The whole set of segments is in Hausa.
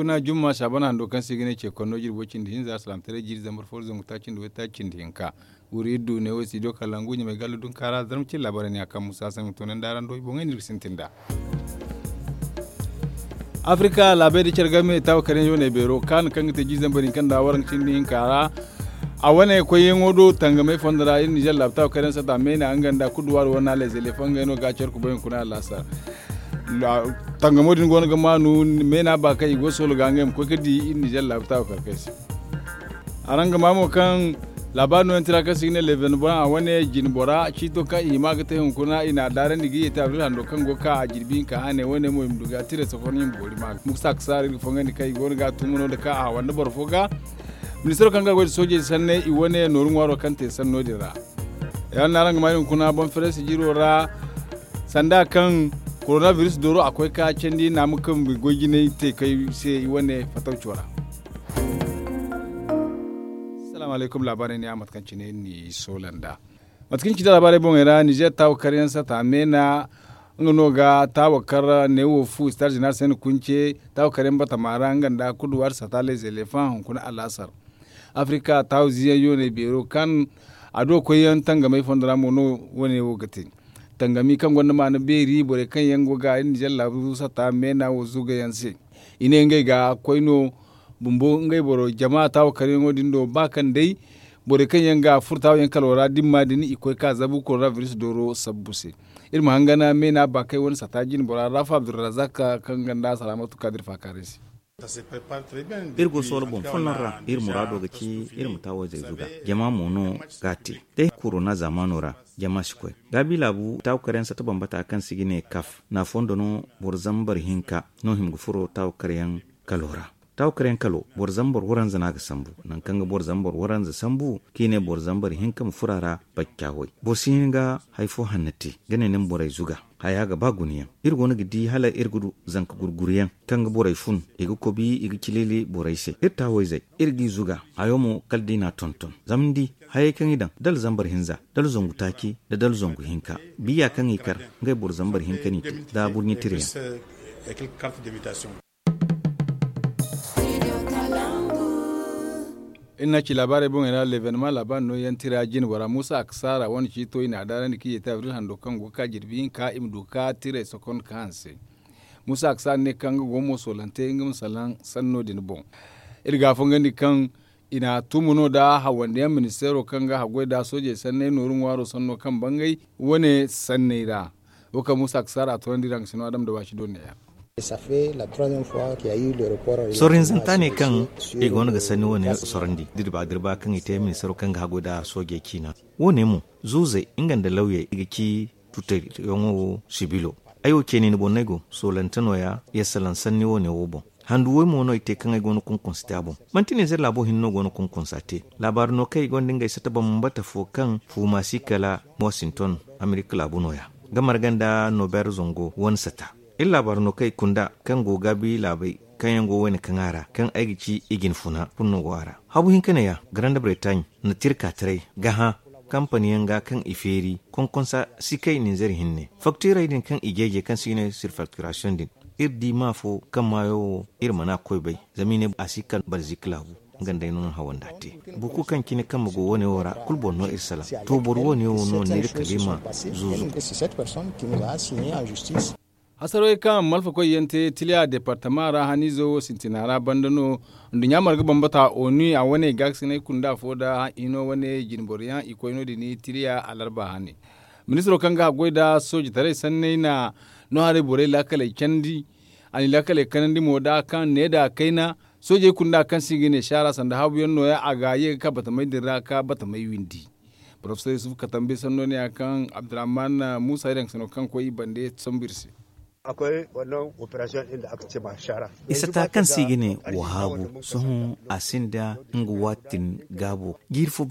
kuna jumma shabana ando kan sigine ce konno jirbocin din za salam tare jir zamar forzo mutacin da wetacin din ka uri du ne wasi do kalangu ne mai galudun kara zarmcin labaran ya kan musa san mutunan daran do ibon ngin sintinda Afrika labai da kirgame ta karen yo ne bero kan ta jir zambarin kan da waran cin din kara a wane koyen wodo tangame fondara in Niger labta karen sa da mena an ganda kuduwar wana les elephants ngeno gacher ku bayin kuna lasa tangamo din gona gamanu mena ba kai go solo gangem ko kadi in Niger labta karkasi aranga mamo kan labanu entira ka signe leven ba a wane jinbora chito ka imaga te kuna ina daran digi ta abdul hando kan go ka ajirbin ka ane wane mo imduga tire sofonin bori ma muksak sari fongani kai gona ga tumuno da ka a wanda barfoga ministero kanga gwada soje sanne i wane norun waro kante sanno dira yan naranga mayin kuna bon fresi jiro ra sanda kan coronavirus doro akwai ka cendi na mukan gogi ne te kai sai i wane fataucora assalamu alaikum labarin ya matkanci ne ni solanda matkanci da labarai bon era Niger tawo kariyan sa ta mena ngono ga tawo kar ne wo fu star general sen kunce tawo kariyan bata maranga da kuduwar sa ta les elephants kuna alasar Afrika tawo ziya yo ne bero kan ado koyan tanga mai fondara mono wone wogate tangami kan gonna ma na beri bore kan yango ga in jalla bu sata mena wo zuga yanse ine ngai ga koino bumbo ngai boro jama'a tawo kare ngodin do bakan dai bore kan yanga furtawo yan kalora dimma dini ikoy ka zabu coronavirus doro sabbuse ilmu hangana mena ba kai wani satajin bora rafa abdurrazak kan ganda salamatu kadir fakaresi irgo solo bon fonora ir murado gaci ir mutawo zai zuga jama mono gati dai corona zamanora jama shikoi gabi labu taw karen sa bambata kan sigine kaf na fondo no borzambar hinka no himgu furo taw karen kalora taw karen kalo borzambar wuran zana ga sambu nan kanga borzambar wuran za sambu kine borzambar hinka mu furara bakkawoi bosinga haifo hannati ganenin borai zuga haya ga baguniya irgo na gidi hala irgudu zanka gurguriyan kanga borai fun igu kobi igu kilili borai se irta hoizai irgi zuga hayomo kaldina tonton zamdi haye kan idan dal zambar hinza dal zongu taki da dal zongu hinka biya kan ikar ngai bor zambar hinka ni da burni tiriya inna ci labarai bon ina l'événement laban no yantira jin wara musa aksara wani ci to ina daran ki ta avril hando kan go ka jirbin ka imdu ka tire sokon kanse musa aksara ne kan go mo solante ngum salan sanno din bon irga fongandi kan ina tumuno da hawande ministero kan ga hagoi da soje sanne norun waro sanno kan bangai wone sanne da woka musa aksara to ndiran sino adam da bashi don ya Ça fait la troisième fois qu'il y a eu le report. Sorin zantane kan egon ga sani woni sorandi dirba kan ite min saro kan ga goda soge kina woni mu zuze inganda lauye igiki tutai yongo sibilo ayo kenin bonnego solantano ya yesalan sanni woni wobo handu wo mo no ite kan egon kun constable mantine zer labo hinno gono kun constate labar no kai gon dinga isata bambata fo kan fuma sikala Washington America labuno ya gamar ganda no ber zongo won sata illa barno kai kunda kan goga bi labai kan yango wani kanara kan aigici igin funa kunno gwara habu hinkane ya Grand Britain na tirka tare gaha kamfani yanga kan iferi konkonsa sikai ni zar hinne factura din kan igege kan sine surfacturation din irdi mafo kan mayo irmana koi bai zamine asikan barziklabu ganda non hawan date buku kan kine kan mago woni wora kulbon no isala to bor woni no ne kalima zuzu hasaroi kan malfa ko yente tilia departement ra hanizo sintinara bandano ndunya marga bambata oni a wane gaksine kunda foda ino wane jinboriyan iko ino dini tilia alarba hani ministro kanga goida soji tare sanne na no hare bore lakale kandi ani lakale kanandi moda kan ne da kaina soje kunda kan sigine shara sanda habu yonno ya agaye ka bata mai dira ka bata mai windi professor Yusuf Katambe sanno ne akan Abdurrahman Musa idan sano kan koyi bande sambirsi akwai wannan operation inda aka ce ma shara isata kan sigine wahabu sun asinda nguwatin gabo girfu banda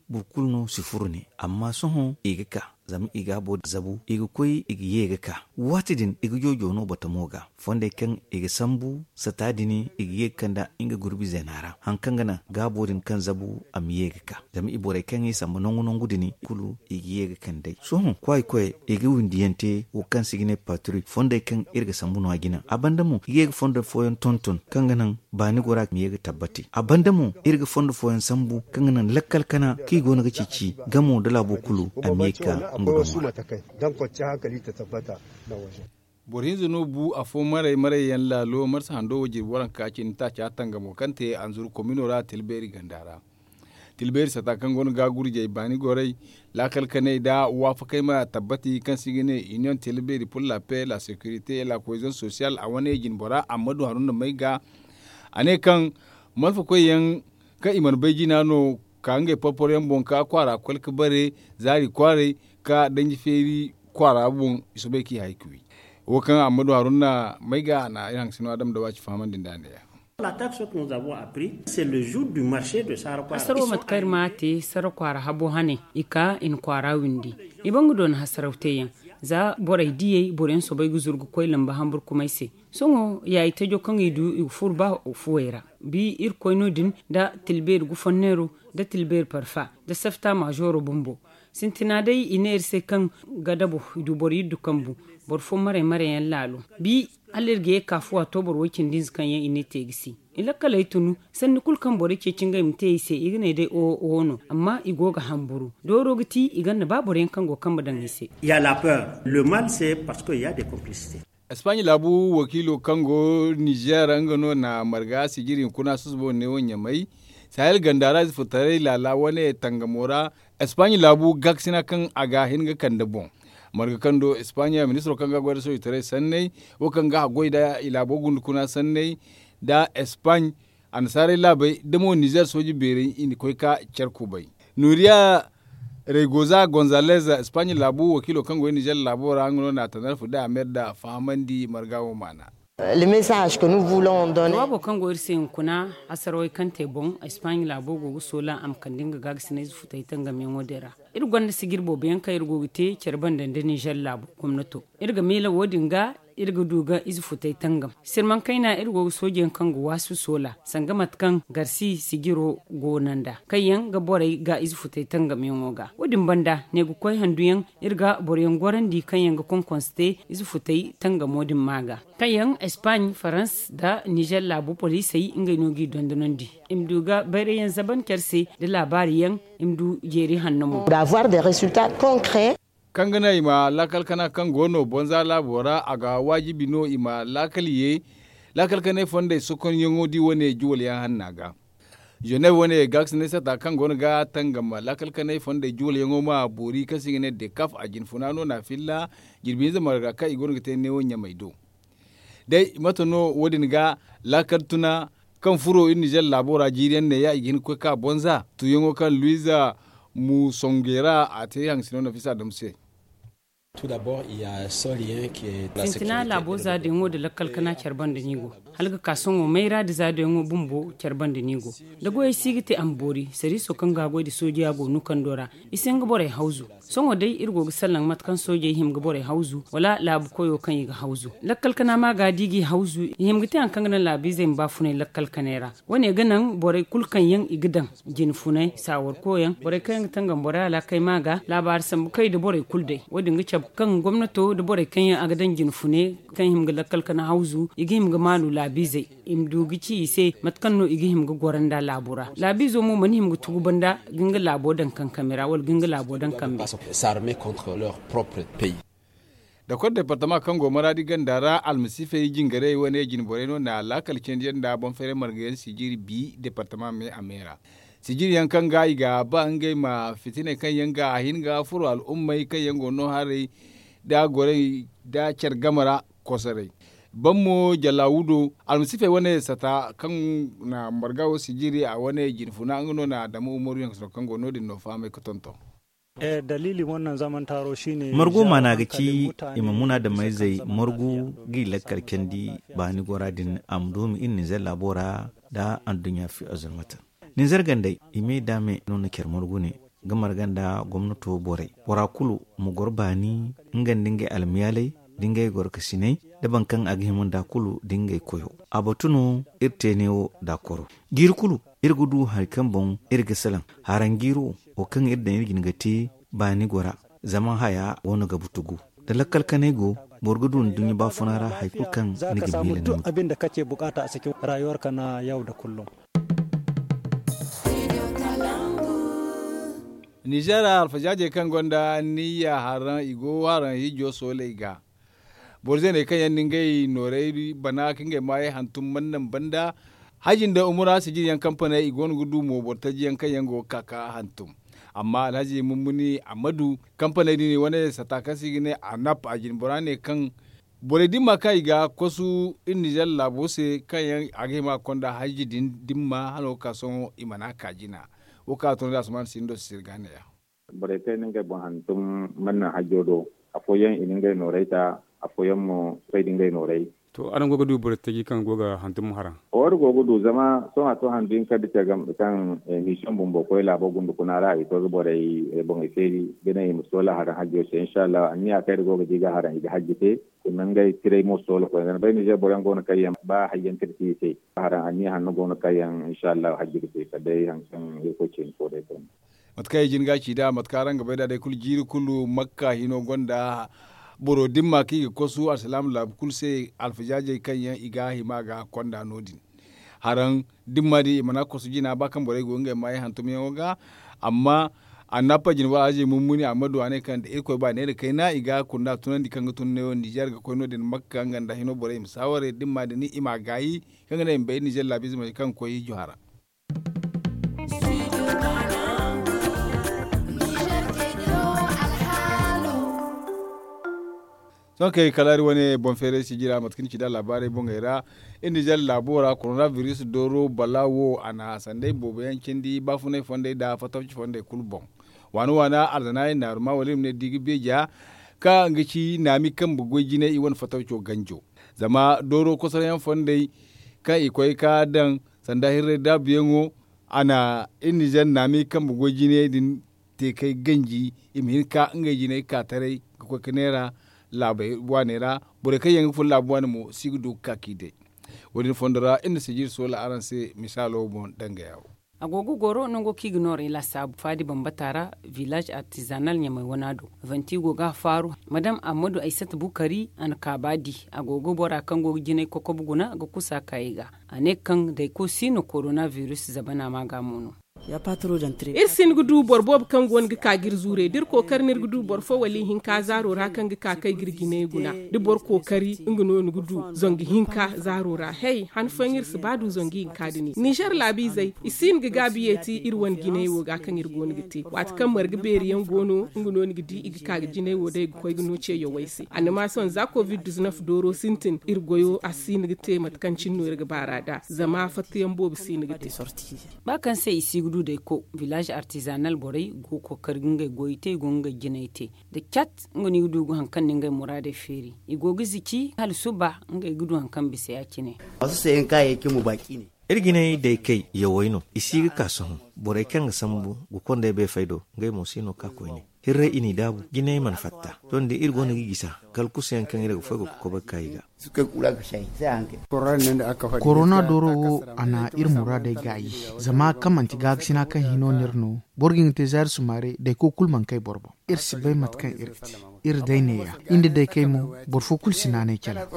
burkulno sifuru ne amma soho igaka zam iga bo zabu iga koy iga yega ka watidin iga jojo no bata moga fonde kan iga sambu satadini iga yekanda inga gurbi zenara hankangana gabodin kan zabu am yega ka zam ibore kan yi sambu nongu dini kulu iga yega kan dai soho kwai iga windiyante wo kan sigine patri fonde kan irga sambu no agina abandamu yega fonde foyon tonton kanganan bani gora mi yega tabbati abandamu irga fonde foyon sambu kanganan lakkal kana ki gona ga cici gamo dala bokulu am yeka su matakai don kwanciyar hankali ta tabbata na waje. Borin zino bu a fo mare yan lalo marsa hando waje waran kakin ta ci atanga mo kante an zuru kominora tilberi gandara. Tilberi sata kan gon ga gurje bani gorai la kalkane da wafa kai ma tabbati kan sigine union tilberi pour la paix, la sécurité et la cohésion sociale a wane jin bora Amadu Haruna Maiga ane kan malfa koyen ka iman beji nano kange poporen bonka kwara kwalka bare zari kware ka danji feri kwara bun isobe ki haikui wokan Amadu Haruna Maiga na iran sino adam da waci faman din dane ya la taxe que nous avons appris c'est le jour du marché de Sarakwara asaro matkar mate Sarakwara habo hane ika in kwara windi ibangu don hasarauteyan za borai diye boren so bai guzurgu koy lamba hambur kumaise songo yayi tejo kan idu furba fuwera bi ir koyno din da tilber gufonnero da tilber parfa da safta majoro bumbo sintina dai iner se kan gadabo du bori du kambu bor fo mare yan lalu bi alerge kafuwa to bor wakin din kan yan ine tegisi ila kala itunu sanni kul kan bori ke cinga imte ise igne dai o wono amma igoga hamburu doro giti iganna baboren kan go kan badan ise il y a la peur le mal c'est parce que il y a des complicités. Espagne labu wakilo kango Niger angano na marga sigirin kuna susbo ne wonya mai sahel gandara futare lala wane tangamora Espagne labu gaksina kan aga hinga kan dabon marga kando Espagne ministro kanga gwada so itare sanne wo kanga goida ila bogun kuna sanne da Espagne ansare labai demo Niger soji bere ini koika cerku bai Nuria Regoza Gonzalez Espagne labu wakilo kango Niger labu rangono na tanarfu da amerda fahamandi margawo mana. Le message que nous voulons donner. Wabo kango irse kuna asaroi kante bon Espagne labu gogo sola am kandinga gagsine futai tanga men wodera. Irgonda sigirbo ben ka irgo te cerban da Niger labu gwamnato. Irga mela wodinga irga duga izu futai tangam sirman kaina irgo sojen kango wasu sola sangamat kan garsi sigiro gonanda kayan ga borai ga izu futai tangam yongoga wodin banda ne gu koy handuyan irga boren gorandi kayan ga konkonste izu futai tangam modin maga kayan Espagne France da Niger labu police inga nogi dondonandi imduga bare yan zaban kerse da labari yan imdu jeri hannumo d'avoir des résultats concrets kangana ima lakal kana kan gono bonza labora aga wajibi no ima lakaliye lakal kana fonde sokon yongo di wone juwal ya hannaga jone wone gax ne sata kan gono ga tangama lakal kana fonde juwal yongo ma bori kasigene de kaf ajin funano na filla girbin zama ga kai gono te ne wonya maido dai matono wodin ga lakal tuna kan furo in Niger labora jiriyan ne ya igin ko ka bonza tu yongo kan Luisa Musongera ate hang sino na fisa damse. Tout d'abord, il y a un seul lien qui est la sécurité. Sintina labo za da yango da lakkal kana charban da nigo. Halga kason o maira da za da yango bumbo charban da nigo. Da goye sigite ambori, sari so kan gago da sojiya go nukan dora. Isen ga bore hauzu. Songo dai irgo ga sallan matkan soje him ga bore hauzu. Wala labu koyo kan yiga hauzu. Lakkal kana ma ga digi hauzu. Him gite an kan labi zai ba funai lakkal kanera. Wane ganan bore kulkan yan igidan jin funai sawar koyan. Bore kan tangan bore ala kai maga labar sam kai da bore kuldai. Wadin ga kan gwamnato da bore kan yan agadan jin fune kan him ga lakkal kana hauzu igi him ga malu labi zai im dugici ise matkan no igi him ga goranda labura. Labi zo mu man him ga tugu banda ginga labo dan kan kamera wal ginga labo dan kan s'armer contre leur propre pays. Da kwan departement Kango maradi gandara almasife jingare wane jin boreno na lakal kendiyan da bon fere margayen sijiri bi departement me amera. Sijiri yankan ga iga ba ngai ma fitine kan yanga ahinga furu al ummai kan yango no hare da gore da cer gamara kosare. Bammo jalawudo almasife wane sata kan na margawo sijiri a wane jin funa ngono na da mu umaru yang so Kango no din no fame ko tonto. dalili wannan zaman taro shine margu mana gaci imamuna da mai zai margu gila karkendi ba ni goradin amdumi in nizar labora da an dunya fi azurmata nizar gandai ime dame nuna kyar margu ne gamar ganda gwamnato bore bora kulu mu gorbani ngan dinga almiyalai dinga gorkasinai da bankan aghimun da kulu dinga koyo abatuno irtenewo da koro gir kulu irgudu harkan bon irgisalan harangiru o kan irda irgin gati bani gora zaman haya wani ga butugu da lakkal kanego borgudun dunya ba funara haikul kan nigi milin duk abin da kake bukata a cikin rayuwarka na yau da kullum. Nijera alfajaje kan gonda niya haran igo haran hijo soleiga borze ne kan yannin gai norei bana kinge mai hantum mannan banda hajin da umura su jiyan kamfana igon gudu mo bortaji yankan yango kaka hantum amma alhaji mummuni amadu kamfani ne wani satakasi ne a nap a jinburane kan boredi makai ga kosu in Nijar labose kan yan agema konda haji dimma hano kason imana kajina woka to da suman sindo sirgane ya borete ninga bon hantum manna hajodo afoyan ininga noreita afoyan mo trading norei to aran gogo du borete gi kan goga hantum haran or gogo du zama so ato handin kadi tagam kan mission bumbo ko la bo gundu kunara ito borei bon eferi bena musola haran hajo inshallah anni akay gogo diga haran ida hajjite nangay tire mo solo ko ngan bayni je boyan gona kayam ba hayyan tirti sai haran anni hanno gona kayam inshallah hajjite kadai hankan ko cin ko dai ton matkay jinga ci da matkaran gaba da dai kul jiri kullu makka hino gonda boro dimma ki ko su assalam lab kul sai alfijaje kan yan iga himaga konda nodin haran dimma di mana ko su jina bakan bore go ngai mai hantum yoga amma annapa jinwa aje mummuni amadu ane kan da iko ba ne da kai na iga kunna tunan di kanga tunne on Niger ga koino din makka nganda hino bore misaware dimma da ni ima gayi kanga ne mbe Niger labizma kan koyi johara son kai kalari wani bonfere si jira matkin ci da labarai bongaira in Niger labora coronavirus doro balawo ana sandai bobo yankin di bafunai fondai da fatauci fondai kulbon wani wana arzanai na ruma walim ne digi beja ka ngici nami kan bugoi jine iwan fatauci ganjo zama doro kusur yan fondai ka ikoi ka dan sanda hirre da biyango ana in Niger nami kan bugoi jine din te kai ganji imhin ka ngai jine ka tare ko kenera labai wanera bore kai yang fulla bwane mo sigdu kakide wodin fondara inda sijir sola aranse misalo bon danga yawo agogo goro nongo kignore la sabu fadi bambatara village artisanal nyamai wanado vantigo ga faru madam amadu aisat bukari an kabadi agogo bora kango jine kokobuguna go kusa kaiga ane kan dai ko sino coronavirus zabana magamono ya patro jantre irsin gudu borbob kan gon ga kagir zure dir ko karnir gudu bor fo wali hinka zaro ra kan ga kai girgine guna di bor ko kari ingno ni gudu zongi hinka zaro ra hey han fangir su badu zongi hinka dini Niger labi zai isin ga gabiyeti irwan gine wo ga kan irgon giti wat kan marga beriyan gono ingno ni gidi igi ka gine wo dai ko igno ce yo waisi anima son za covid-19 doro sintin irgoyo asin gite matkancin no irga barada zama fatiyan bob sin gite ba kan sai isi gudu da ko village artisanal borai go ko karginga goite gonga ginaite da cat ngoni gudu go hankan ninga murade feri igogi ziki hal suba ngai gudu hankan bisa yake ne wasu sayan kayayyaki mu baki ne irgine da kai yawaino isi ka son borai kan sambu go konde be faido ngai mo sino ka ko ne hirre ini dabu gine man fatta don da irgo na gigisa kalkusen kan irgo fago ko ba kaiga suka kula ka shayi sai hanke corona doro ana irmura da gayi zama kamanti gagsina kan hino nirno borgin te zar sumare da ko kulman kai borbo irsi bai matkan irti ir daineya inda dai kai mu borfo kulsina ne kala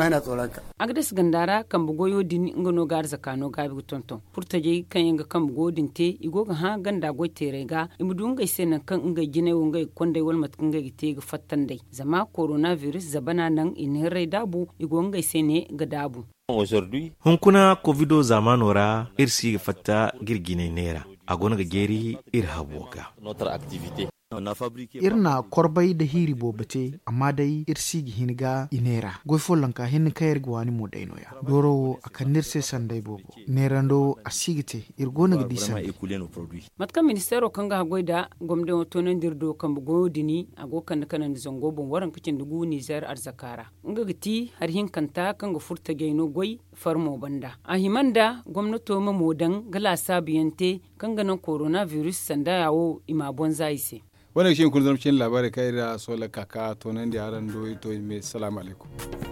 agdes gandara kan bugoyo din ngono gar zakano gabi tonton furtaje kan yanga kan bugodin te igoga ha ganda go terega imudunga senen kan inga gine wonga konde wal matkan ga gite ga fattan dai zama coronavirus zabana nan in rai dabu igonga sene ga dabu aujourd'hui hunkuna covido zamanora irsi fatta girgine nera agona ga geri irhaboga notre activité irna korbai da hiri bobate amma dai irsigi hinga inera goifo lanka hin kayar gwani mo dainoya doro akan nirse sandai bobo nerando asigite irgona gidi san matkan ministero kanga goida gomde tonon dirdo kan bugo dini agokan kanan zongo bon waran kicin dugu Niger arzakara nga giti har hin kanta kanga furta geino goy farmo banda ahimanda gwamnato mamodan gala sabiyante kanga nan coronavirus sanda yawo ima bonza ise wannan shi kun zama cikin labarai kai da sola kaka tonan da yaran do ito mai salamu alaikum